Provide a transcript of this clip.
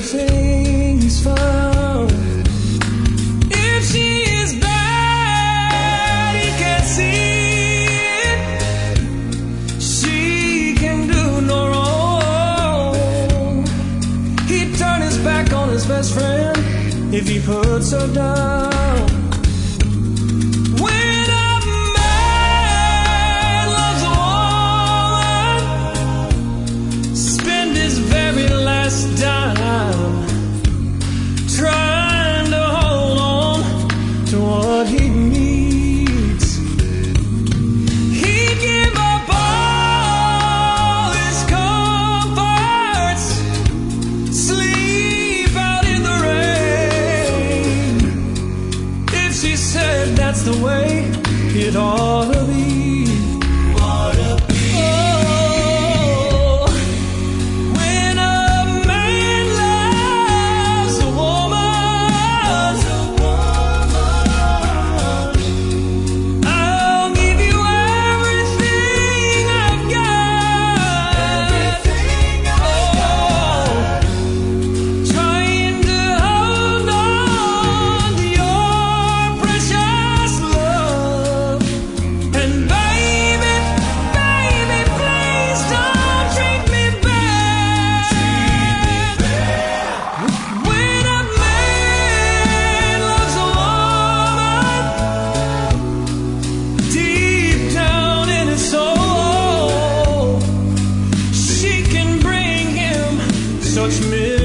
everything is found. If she is bad, he can't see it. She can do no wrong. He'd turn his back on his best friend if he puts her down. When a man loves a woman, spend his very last dime trying to hold on to what he needs. He'd give up all his comforts, sleep out in the rain. If she said that's the way it ought to be. Oh, when a man loves a woman, I'll give you everything I've got. Oh, trying to hold on to your precious love. And baby, baby, please don't treat me bad. When a man loves a woman, deep down in his soul, she can bring him such